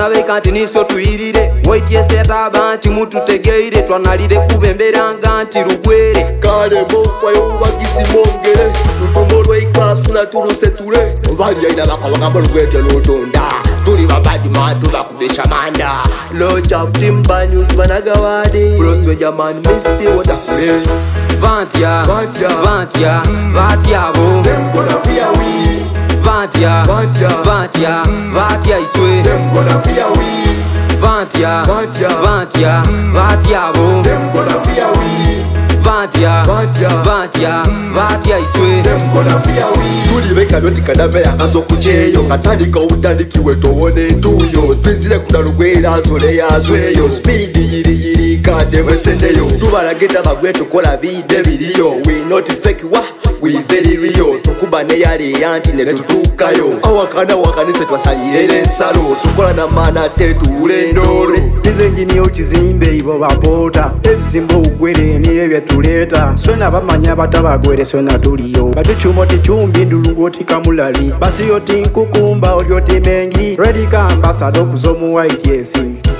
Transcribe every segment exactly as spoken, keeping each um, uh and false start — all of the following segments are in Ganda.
banabeka nti niso tuyirire waitieseta banti mututegeire twanalire kubemberanga nti rugwere kale mofayo bagisimongere lutumolwe ikasula turuse tule bali aina bakabagamba lugwete lotonda tuli babadi matu bakubesha manda Lodge of Timber News banagawadi Prostwe jamani misti watakule Bantia, Bantia, Bantia, Bantia bo Them gonna fear we Bantia, Bantia, Bantia, Bantia iswe Them gonna fear we Bantia, Bantia, Bantia, Bantia bo Them gonna fear we Bantia, Bantia, Bantia, Bantia iswe Them gonna fear we Tuli beka doti kadame yakazo kucheyo Katandika utandikiwe towone tuyo Twizile kuna lugwela zole ya zweyo Speed yiri yiri kade wesendeyo Tubalageta bagwetu kola bide biliyo We not fake wa, we very real Tukuba ne yale yanti ne tutukayo Awakana wakanise twasalirele nsalo Tukola na mana tetu ule ndolo Nize njini uchizimbe ibo bapota Ebizimbo ugwere ni ebya tuleta Swena bamanya batabagwere swena tuliyo Batuchumo tichumbi ndulugo tikamulali Basi yoti nkukumba olioti mengi Ready ka ambassador okuzomu wa I T S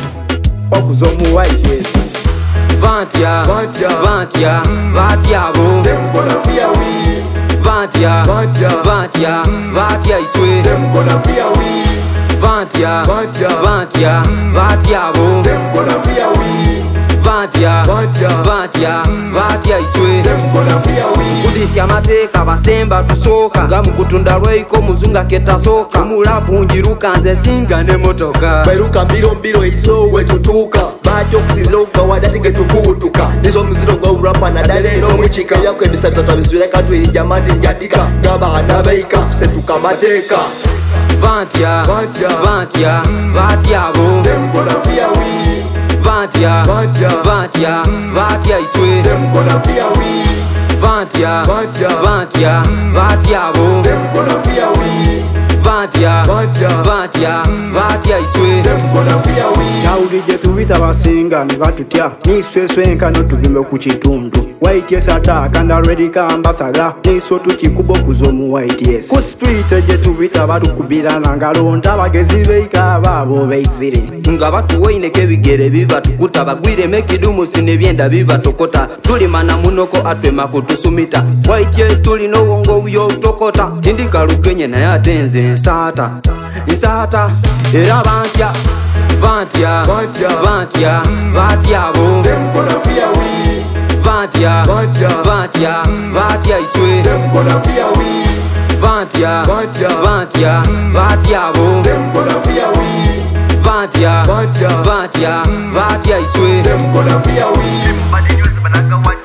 Okuzomu wa I T S Bantia, Bantia, Bantia, Bantia bo Them gonna fear we Bantia, Bantia, Bantia, Bantia iswe Them gonna fear we Bantia, Bantia, Bantia, Bantia bo Them gonna fear we Bantia, Bantia, Bantia, Bantia iswe Them gonna fear we Kudisi amateeka basemba tusoka nga mukutunda lwaiko muzunga ketasoka omulapu njiruka nze singa ne motoka Bairuka mbiro mbiro iso wetutuka Bajo kusinzira ukawada tige tufutuka Nizo mziro gwa urapa na dalero mwichika Yako ebisabisa twabizwile katu ili jamandi njatika Gaba anabeika kusetuka mateka Bantia, Bantia, Bantia, Bantia bo Them gonna fear we Bantia, Bantia, Bantia, Bantia iswe Them gonna fear we Bantia, Bantia, Bantia, Bantia bo Them gonna fear we Bantia, Bantia, Bantia, Bantia iswe Them gonna fear we Naulije tubita basinga nibatutya Nisweswe nkano tuvimbe ku kitundu Y T S ataka nda ready ka ambassador Niso tukikubo kuzomu Y T S Ku street je tubita batukubira nangalonda bagezi beika babo beizire nga batuwaineko ebigere bibatukuta bagwire mekidumu sinebyenda bibatokota tulimana munoko atwema kutusumita Y T S tulina obwongo byobutokota tindikalukenye naye ate nze nsata nsata era bantya bantya Bantia, bantya bantya bo Them gonna fear we bantya Bantia, bantya bantya iswe Them gonna fear we bantya Bantia, bantya bantya bo Them gonna fear we Bantia, Bantia, Bantia, Bantia iswe Them gonna fear we But the news, but I can watch